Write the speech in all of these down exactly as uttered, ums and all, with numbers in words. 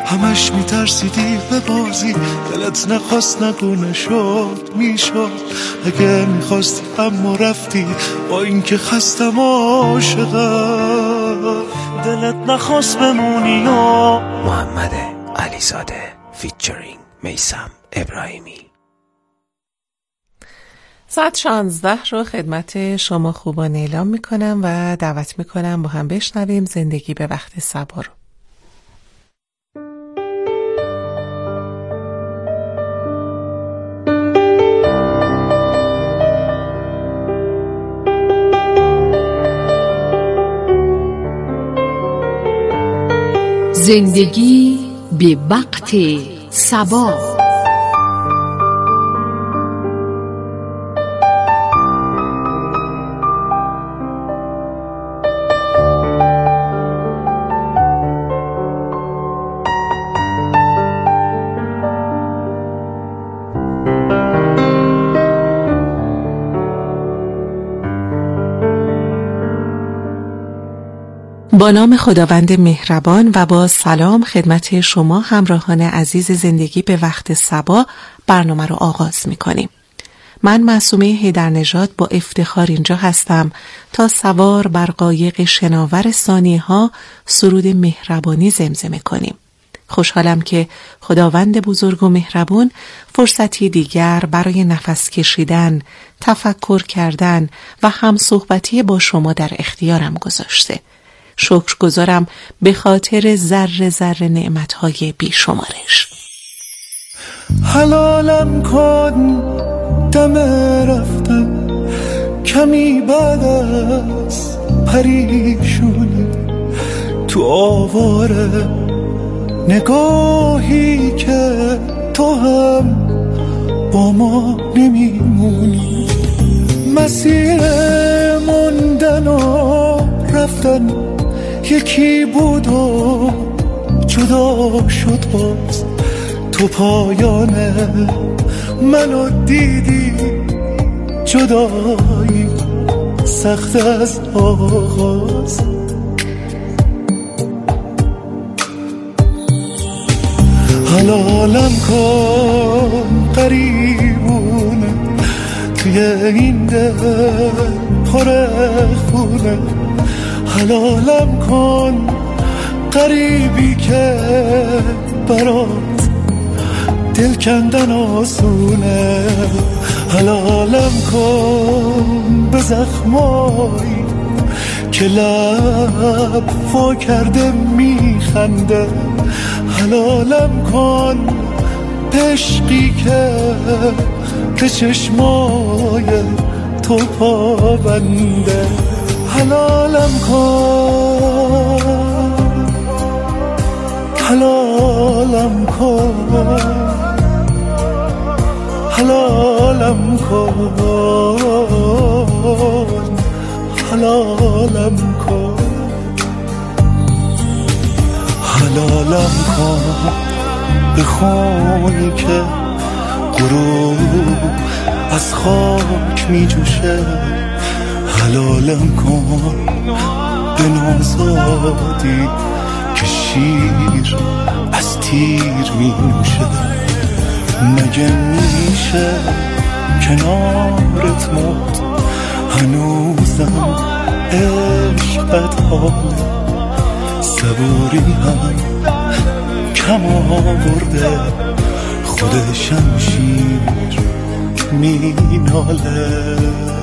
همش میترسیدی به بازی، دلت نخواست نگو نشد میشد. اگه میخواستی اما رفتی، با اینکه خستم عاشقم. دلت نخواست بمونی و محمد علیزاده فیچرینگ میثم ابراهیمی. ساعت شانزده رو خدمت شما خوبان اعلام میکنم و دعوت میکنم با هم بشنویم زندگی به وقت صبا رو. زندگی به وقت صبا. با نام خداوند مهربان و با سلام خدمت شما همراهان عزیز زندگی به وقت صبا برنامه رو آغاز می کنیم. من معصومه حیدرنژاد با افتخار اینجا هستم تا سوار بر قایق شناور ثانیه ها سرود مهربانی زمزمه کنیم. خوشحالم که خداوند بزرگ و مهربون فرصتی دیگر برای نفس کشیدن، تفکر کردن و همصحبتی با شما در اختیارم گذاشته. شکرگزارم به خاطر ذره ذره نعمتهای بیشمارش. حلالم کن دم رفتن، کمی بعد از پریشونی تو آواره نگاهی که تو هم با ما نمیمونی. مسیر موندن و رفتن یکی بود و جدا شد باز. تو پایانه منو دیدی، جدایی سخت از آغاز. حلالم کن قریبونه توی این دل پر خونه. حلالم کن قریبی که برات دل کندن آسونه. حلالم کن به زخمایی که لب وا کرده میخنده. حلالم کن عشقی که به چشمای تو پابنده. حلالم کن، حلالم کن، حلالم کن، حلالم کن. حلالم کن به خونی که غروب از خاک می جوشه. حلالم کن به نوزادی که شیر از تیر می نوشه. مگه میشه کنارت موت هنوزم عشقت حاله. صبوری هم کم آورده خود شمشیر می ناله.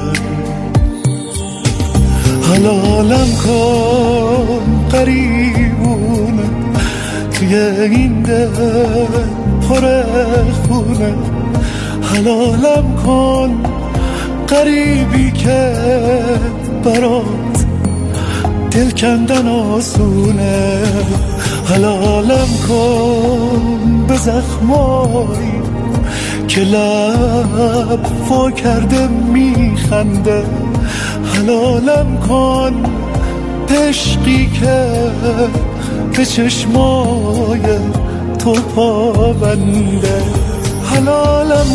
حلالم کن قریبونه توی این دل پر خونه. حلالم کن قریبی که برات دل کندن آسونه. حلالم کن به زخمایی که لب وا کرده میخنده. حلالم کن عشقی که به چشمای تو پابنده. حلالم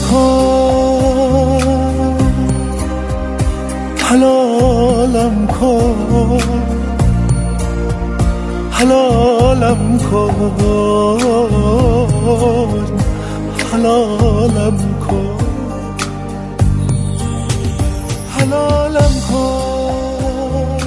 کن، حلالم کن، حلالم کن، حلالم کن، حلالم کن،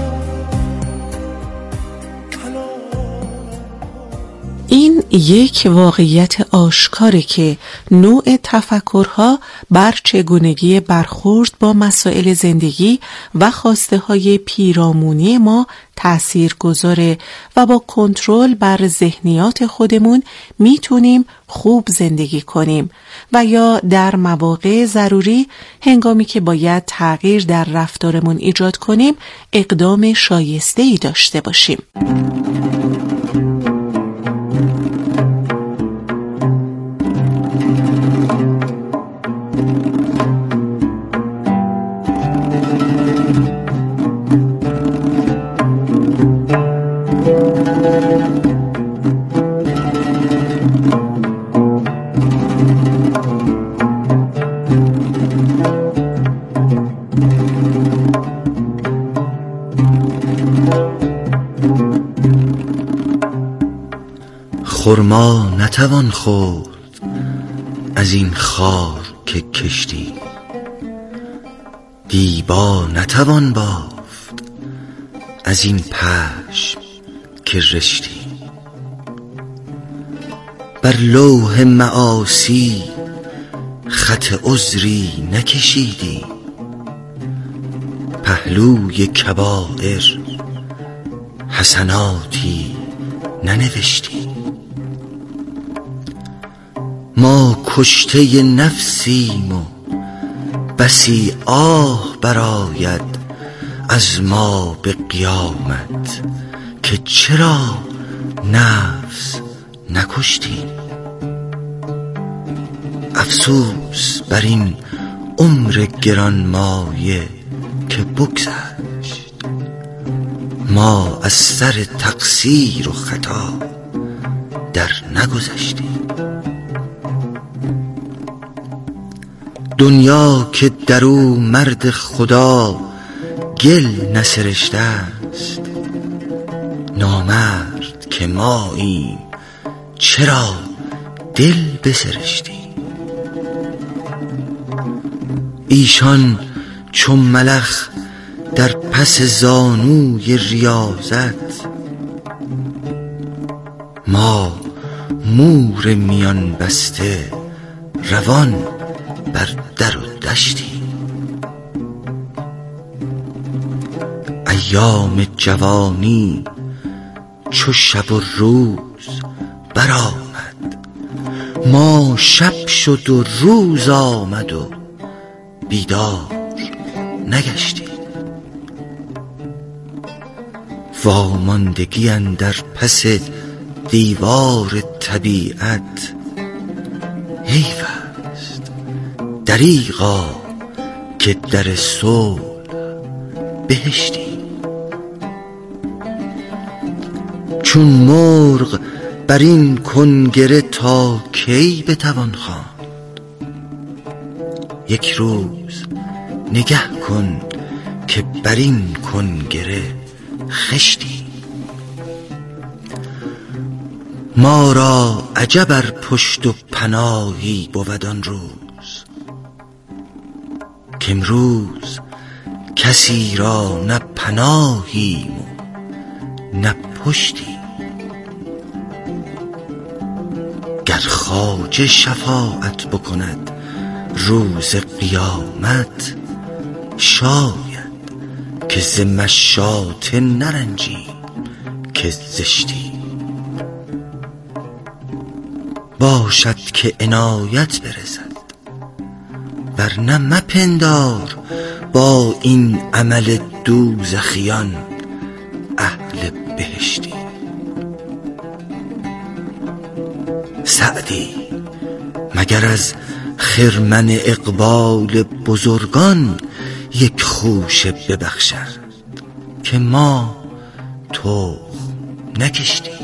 حلالم. این یک واقعیت آشکاره که نوع تفکرها بر چگونگی برخورد با مسائل زندگی و خواسته های پیرامونی ما تأثیر گذاره و با کنترل بر ذهنیات خودمون میتونیم خوب زندگی کنیم و یا در مواقع ضروری هنگامی که باید تغییر در رفتارمون ایجاد کنیم اقدام شایسته‌ای داشته باشیم. خرما نتوان خورد از این خار که کشتی، دیبا نتوان بافت از این پشم که رشتی. بر لوح معاصی خط عذری نکشیدی، پهلوی کبائر حسناتی ننوشتی. ما کشته نفسیم و بسی آه براید از ما به قیامت که چرا نفس نکشتیم. افسوس بر این عمر گرانمایه که بگذشت، ما از سر تقصیر و خطا در نگذشتیم. دنیا که در او مرد خدا گل نسرشته است، نامرد که ماییم چرا دل بسرشتیم. ایشان چون ملخ در پس زانوی ریاضت، ما مور میان بسته روان بر در و دشتی. ایام جوانی چو شب و روز برآمد، ما شب شد و روز آمد و بیدار نگشتی. واماندگی اندر پس دیوار طبیعت، حیف است دریغا که در صلح بهشتی. چون مرغ بر این کنگره تا کی بتوان خواند؟ یک روز نگه کن که بر این کنگره خشتی. ما را عجب ار پشت و پناهی بود آن روز، که امروز کسی را نه پناهیم و نه پشتی. گر خواجه شفاعت بکند روز قیامت، شاید که ز مشاطه نرنجیم که زشتی. باشد که عنایت برسد، ورنه مپندار با این عمل دوزخیان اهل بهشتی. سعدی مگر از خرمن اقبال بزرگان یک خوشه ببخشد که ما تخم نکشتیم.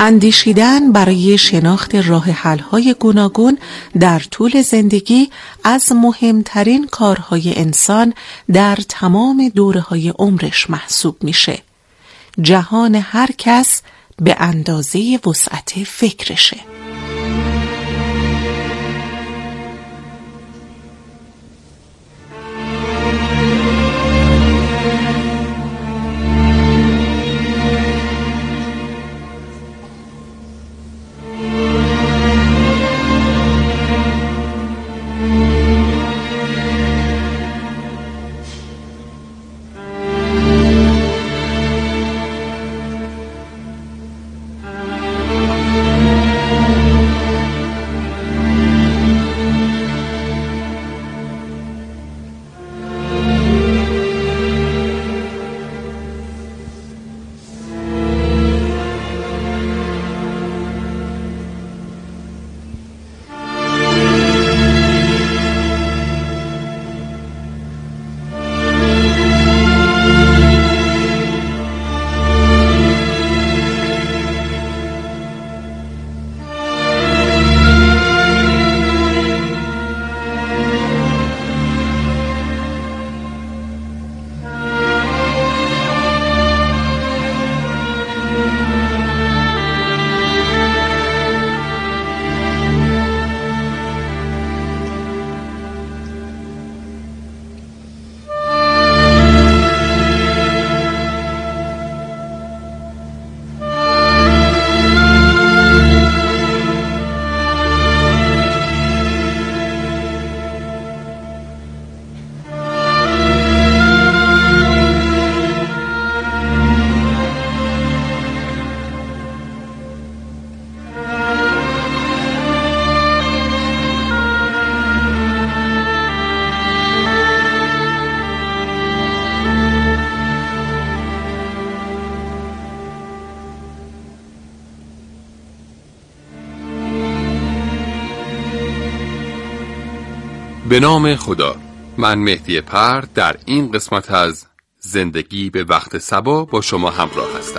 اندیشیدن برای شناخت راه حل‌های گوناگون در طول زندگی از مهمترین کارهای انسان در تمام دوره‌های عمرش محسوب میشه. جهان هر کس به اندازه وسعت فکرشه. به نام خدا. من مهدی پرد در این قسمت از زندگی به وقت صبا با شما همراه هستم.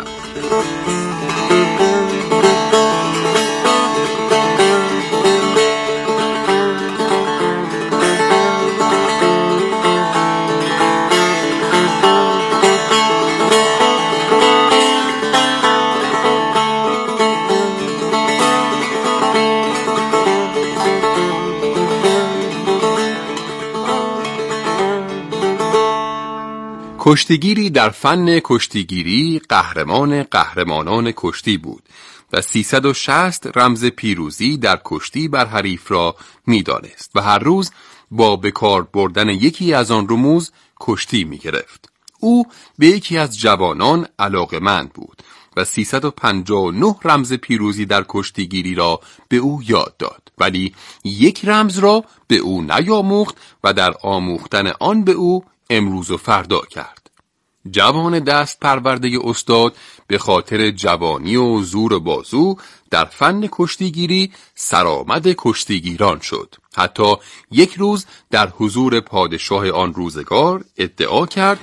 کشتیگیری در فن کشتیگیری قهرمان قهرمانان کشتی بود و سیصد و شصت رمز پیروزی در کشتی بر حریف را می‌دانست و هر روز با بکار بردن یکی از آن رموز کشتی می‌گرفت. او به یکی از جوانان علاقه‌مند بود و سیصد و پنجاه و نه رمز پیروزی در کشتیگیری را به او یاد داد، ولی یک رمز را به او نیاموخت و در آموختن آن به او امروز و فردا کرد. جوان دست پرورده استاد به خاطر جوانی و زور بازو در فن کشتیگیری سرآمد کشتیگیران شد. حتی یک روز در حضور پادشاه آن روزگار ادعا کرد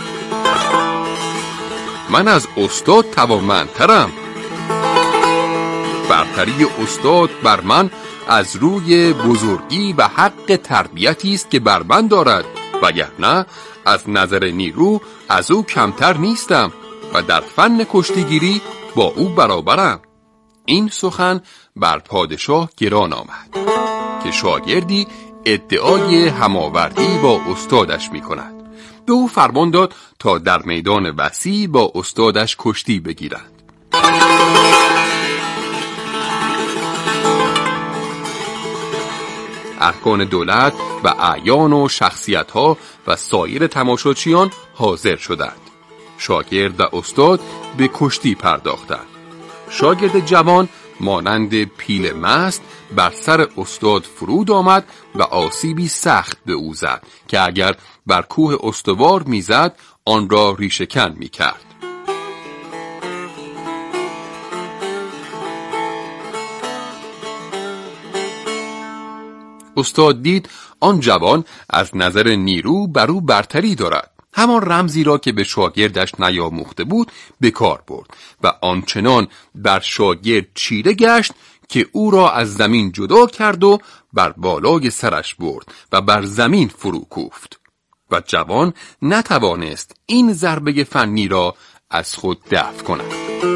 من از استاد توانمندترم. برتری استاد بر من از روی بزرگی و حق تربیتی است که بر من دارد، وگرنه از نظر نیرو از او کمتر نیستم و در فن کشتیگیری با او برابرم. این سخن بر پادشاه گران آمد که شاگردی ادعای هماوردی با استادش می کند. به او فرمان داد تا در میدان وسیع با استادش کشتی بگیرند. ارکان دولت و اعیان و شخصیت‌ها و سایر تماشاچیان حاضر شدند. شاگرد و استاد به کشتی پرداختند. شاگرد جوان مانند پیل مست بر سر استاد فرود آمد و آسیبی سخت به او زد که اگر بر کوه استوار میزد آن را ریشه‌کن می‌کرد. استاد دید آن جوان از نظر نیرو بر او برتری دارد همان رمزی را که به شاگردش نیاموخته بود به کار برد و آنچنان بر شاگرد چیره گشت که او را از زمین جدا کرد و بر بالای سرش برد و بر زمین فرو کوفت و جوان نتوانست این ضربه فنی را از خود دفع کند.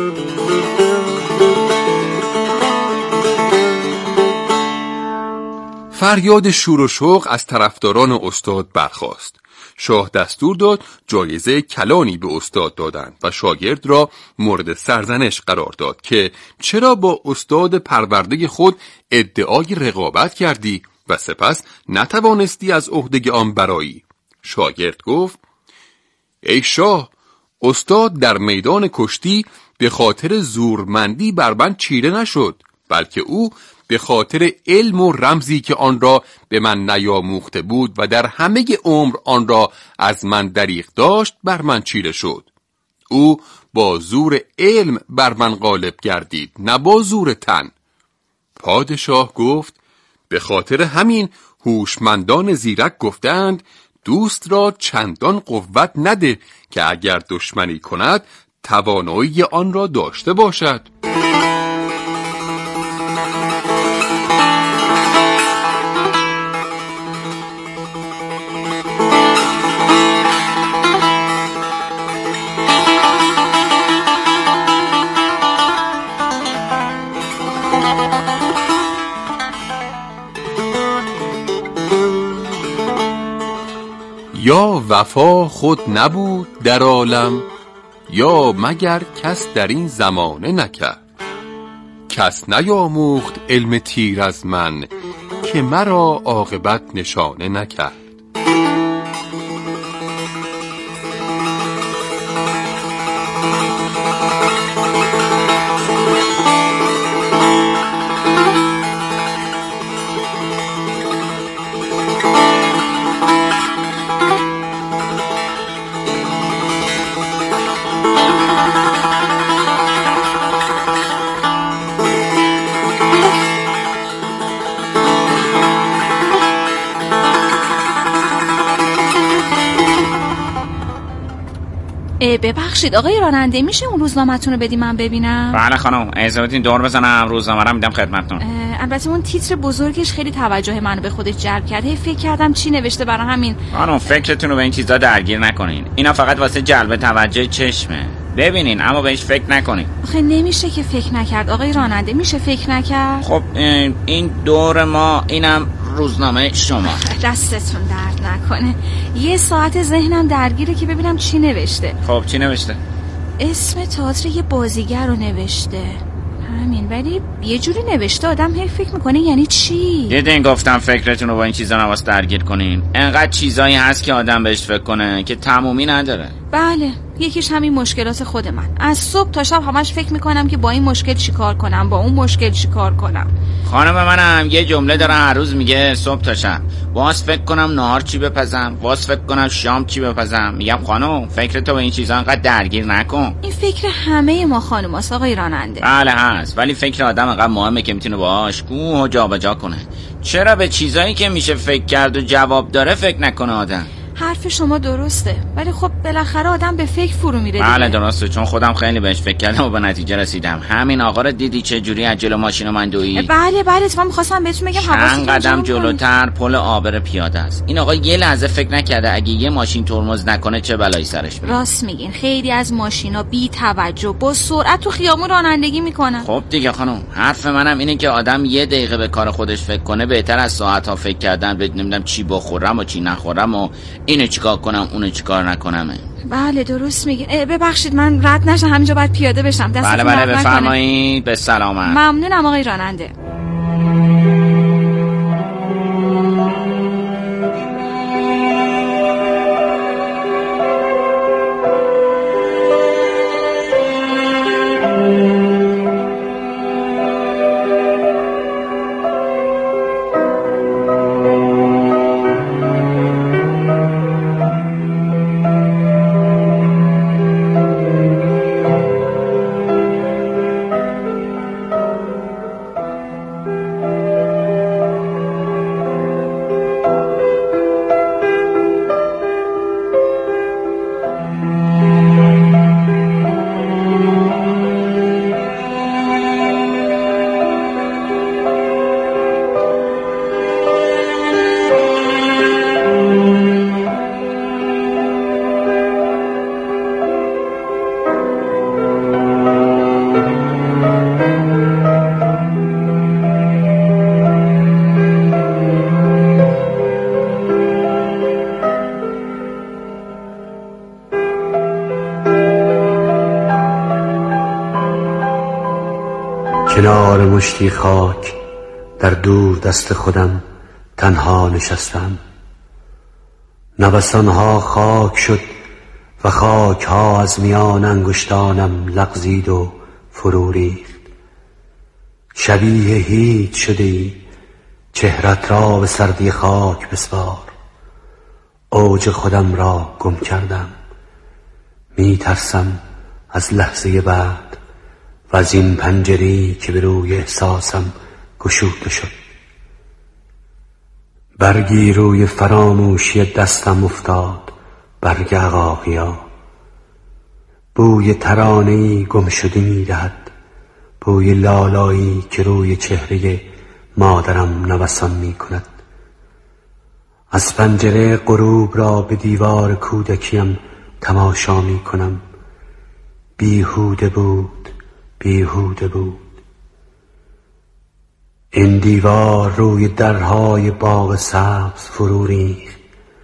فریاد شور و شوق از طرفداران استاد برخاست. شاه دستور داد جایزه کلانی به استاد دادند و شاگرد را مورد سرزنش قرار داد که چرا با استاد پرورده خود ادعای رقابت کردی و سپس نتوانستی از عهده آن برآیی. شاگرد گفت: ای شاه، استاد در میدان کشتی به خاطر زورمندی بر من چیره نشد، بلکه او به خاطر علم و رمزی که آن را به من نیاموخته بود و در همه عمر آن را از من دریغ داشت بر من چیره شد. او با زور علم بر من غالب گردید، نه با زور تن. پادشاه گفت: به خاطر همین هوشمندان زیرک گفتند دوست را چندان قوت نده که اگر دشمنی کند توانایی آن را داشته باشد. یا وفا خود نبود در عالم، یا مگر کس در این زمانه نکرد. کس نیاموخت علم تیر از من، که مرا عاقبت نشانه نکرد. ببخشید آقای راننده، میشه اون روزنامه‌تون رو بدی من ببینم؟ بله خانم، اجازه بدین دور بزنم، روزنامه رو میدم خدمتتون. البته اون تیتر بزرگش خیلی توجه منو به خودش جلب کرد. هی فکر کردم چی نوشته، برای همین. خانم فکرتون رو به این چیزا درگیر نکنین، اینا فقط واسه جلب توجه چشمه. ببینین اما بهش فکر نکنین. آخه نمیشه که فکر نکرد آقای راننده، میشه فکر نکرد؟ خب این دور ما، اینم روزنامه شما. دستتون درد نکنه. یه ساعت ذهنم درگیره که ببینم چی نوشته. خب چی نوشته؟ اسم تئاتر یه بازیگر رو نوشته، همین. ولی یه جوری نوشته آدم هی فکر میکنه یعنی چی. دیدین گفتم فکرتون رو با این چیزا نواس درگیر کنین. انقدر چیزایی هست که آدم بهش فکر کنه که تمومی نداره. بله، یکیش همین مشکلات خود من. از صبح تا شب همش فکر میکنم که با این مشکل چیکار کنم، با اون مشکل چیکار کنم. خانم منم یه جمله داره هر روز میگه صبح تا شب، باز فکر کنم نهار چی بپزم، باز فکر کنم شام چی بپزم. میگم خانم فکرتو به این چیزا انقدر درگیر نکن. این فکر همه ما خانوماست آقای راننده. بله هست، ولی فکر آدم انقدر مهمه که میتونه باهاش کوه و جابجا کنه. چرا به چیزایی که میشه فکر کرد و جواب داره فکر نکنه آدم؟ حرف شما درسته، ولی خب بالاخره آدم به فکر فرو میره. بله درسته، چون خودم خیلی بهش فکر کردم و به نتیجه رسیدم. همین آقا رو دیدی چه جوری از جلو ماشین من دوید؟ بله بله، اتفاقا می‌خواستم بهتون بگم چند قدم جلوتر پل عابر پیاده است. این آقا یه لحظه فکر نکرده اگه یه ماشین ترمز نکنه چه بلایی سرش میاد. راست میگین، خیلی از ماشینا بی توجه با سرعت تو خیابون رانندگی میکنن. خب دیگه خانم، حرف منم اینه که آدم یه دقیقه به کار خودش فکر کنه بهتر از ساعت‌ها فکر کردن به نمیدونم چی بخورم و چی نخورم و اینو چیکار کنم اونو چیکار نکنم. بله درست میگه. ببخشید من رد نشم، همینجا باید پیاده بشم. بله بله بفرمایید، به سلامت. ممنونم آقای راننده. کنار مشتی خاک در دور دست خودم تنها نشستم. نوسانها خاک شد و خاک ها از میان انگشتانم لغزید و فرو ریخت. شبیه هیچ شده ای، چهرت را به سردی خاک بسپار. اوج خودم را گم کردم. می ترسم از لحظه بعد و از این پنجره‌ای که به روی احساسم گشوده شد. برگی روی فراموشی دستم افتاد، برگ عقاقیا. بوی ترانه‌ای گم شده می دهد، بوی لالایی که روی چهره مادرم نوسان می کند. از پنجره غروب را به دیوار کودکیم تماشا می کنم. بیهوده بود، بیهوده بود. این دیوار روی درهای باغ سبز فرو ریخت.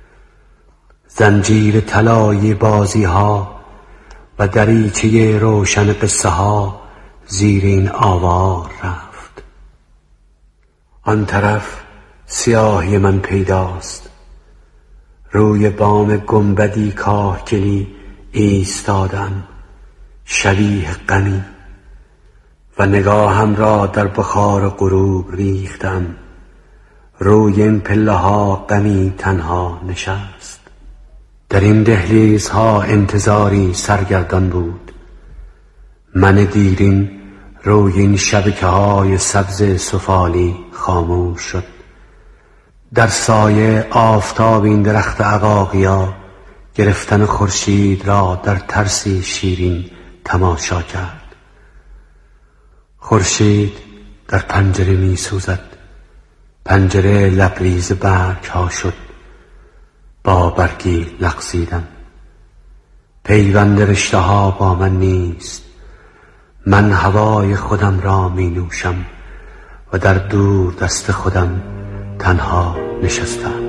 زنجیر طلایی بازی ها و دریچه روشن قصه ها زیر این آوار رفت. آن طرف سیاهی من پیداست. روی بام گنبدی کاهگلی ایستادم، شبیه غمی، و نگاهم را در بخار غروب ریختم. روی این پله ها غمی تنها نشست. در این دهلیزها انتظاری سرگردان بود. من دیرین روی این شبکه های سبز سفالی خاموش شد. در سایه آفتاب این درخت عقاقیا گرفتن خورشید را در ترسی شیرین تماشا کرد. خورشید در پنجره می سوزد. پنجره لبریز برگ ها شد. با برگی لغزیدم. پیوند رشته ها با من نیست. من هوای خودم را می نوشم و در دور دست خودم تنها نشستم.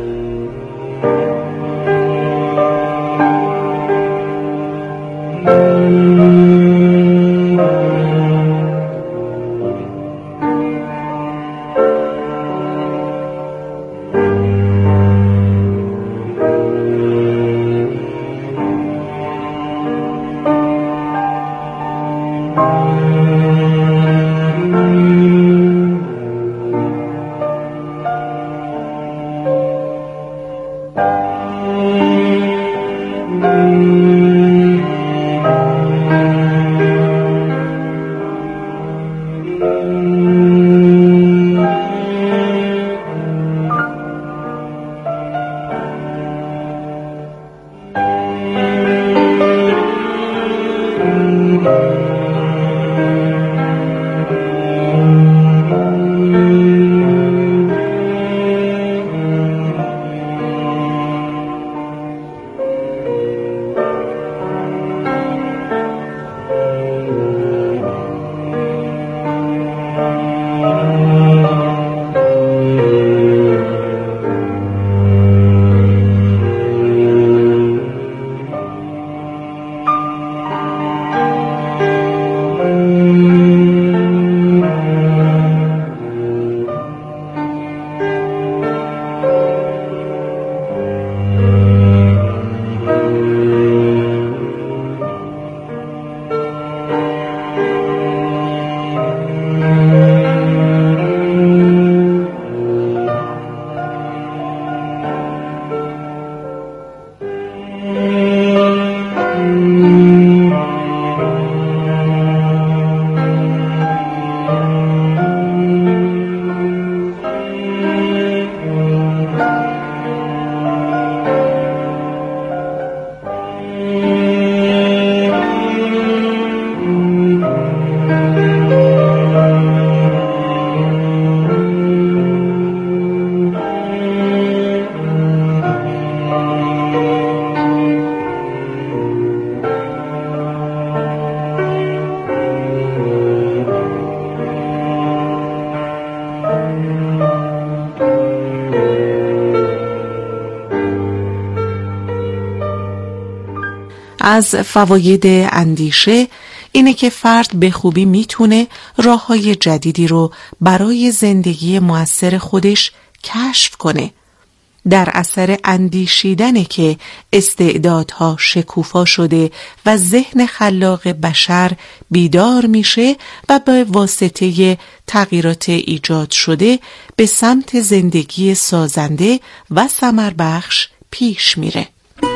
از فواید اندیشه اینه که فرد به خوبی میتونه راههای جدیدی رو برای زندگی مؤثر خودش کشف کنه. در اثر اندیشیدنه که استعدادها شکوفا شده و ذهن خلاق بشر بیدار میشه و به واسطه تغییرات ایجاد شده به سمت زندگی سازنده و ثمربخش پیش میره.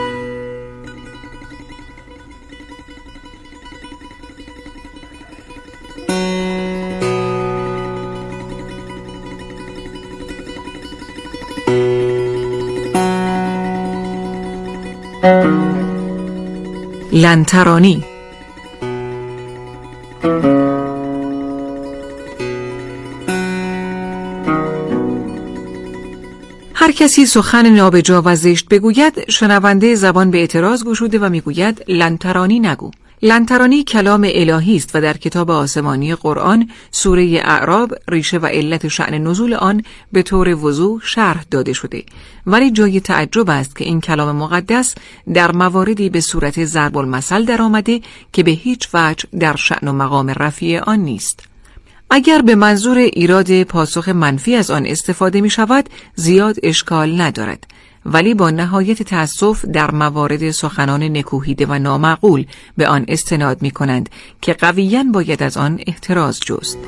لنترانی. هر کسی سخن نابجا و زشت بگوید، شنونده زبان به اعتراض گشوده و میگوید لنترانی نگو. لنترانی کلام الهی است و در کتاب آسمانی قرآن سوره اعراب ریشه و علت شأن نزول آن به طور وضوح شرح داده شده، ولی جای تعجب است که این کلام مقدس در مواردی به صورت ضرب المثل در آمده که به هیچ وجه در شأن و مقام رفیع آن نیست. اگر به منظور ایراد پاسخ منفی از آن استفاده می شود زیاد اشکال ندارد، ولی با نهایت تأسف در موارد سخنان نکوهیده و نامعقول به آن استناد می کنند که قویاً باید از آن احتراز جست.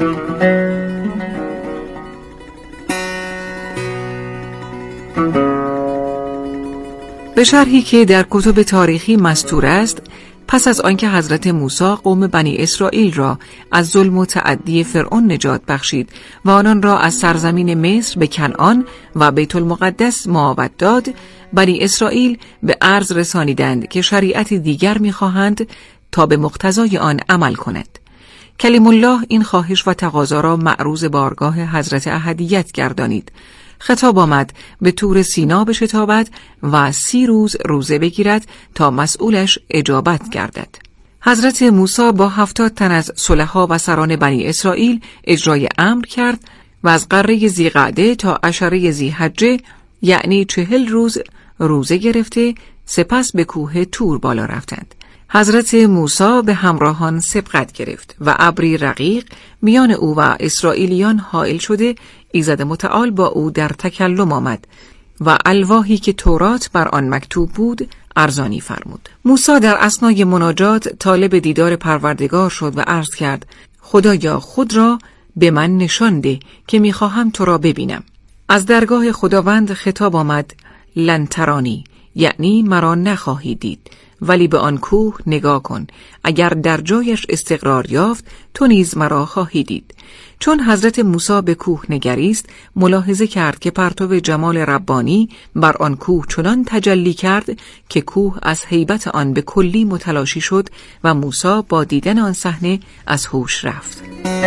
به شرحی که در کتب تاریخی مستور است، پس از آنکه حضرت موسی قوم بنی اسرائیل را از ظلم و تعدی فرعون نجات بخشید و آنان را از سرزمین مصر به کنعان و بیت المقدس معاود داد، بنی اسرائیل به عرض رسانیدند که شریعت دیگر می‌خواهند تا به مقتضای آن عمل کند. کلیم الله این خواهش و تقاضا را معروض بارگاه حضرت احدیت گردانید. خطاب آمد به طور سینا بشتابد و سی روز روزه بگیرد تا مسئولش اجابت گردد. حضرت موسی با هفتاد تن از صلحا و سران بنی اسرائیل اجرای امر کرد و از قره ذیقعده تا عشره ذیحجه یعنی چهل روز روزه گرفته سپس به کوه طور بالا رفتند. حضرت موسی به همراهان سبقت گرفت و ابری رقیق میان او و اسرائیلیان حائل شده، ایزد متعال با او در تکلم آمد و الواحی که تورات بر آن مکتوب بود ارزانی فرمود. موسی در اثنای مناجات طالب دیدار پروردگار شد و عرض کرد: خدایا خود را به من نشان ده که میخواهم تو را ببینم. از درگاه خداوند خطاب آمد: لن ترانی، یعنی مرا نخواهی دید، ولی به آن کوه نگاه کن، اگر در جایش استقرار یافت تو نیز مرا خواهی دید. چون حضرت موسی به کوه نگریست ملاحظه کرد که پرتو جمال ربانی بر آن کوه چنان تجلی کرد که کوه از هیبت آن به کلی متلاشی شد و موسی با دیدن آن صحنه از هوش رفت.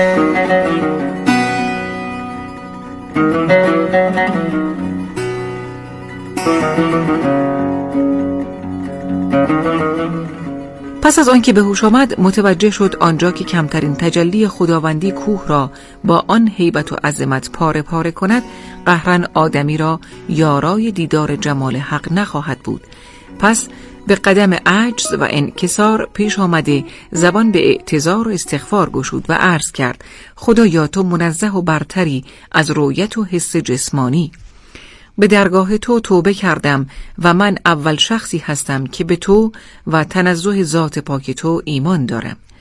پس از آن که به هوش آمد متوجه شد آنجا که کمترین تجلی خداوندی کوه را با آن هیبت و عظمت پاره پاره کند، قهرن آدمی را یارای دیدار جمال حق نخواهد بود. پس به قدم عجز و انکسار پیش آمده زبان به اعتذار و استغفار گشود و عرض کرد: خدایا تو منزه و برتری از رویت و حس جسمانی. به درگاه تو توبه کردم و من اول شخصی هستم که به تو و تنزه ذات پاک تو ایمان دارم.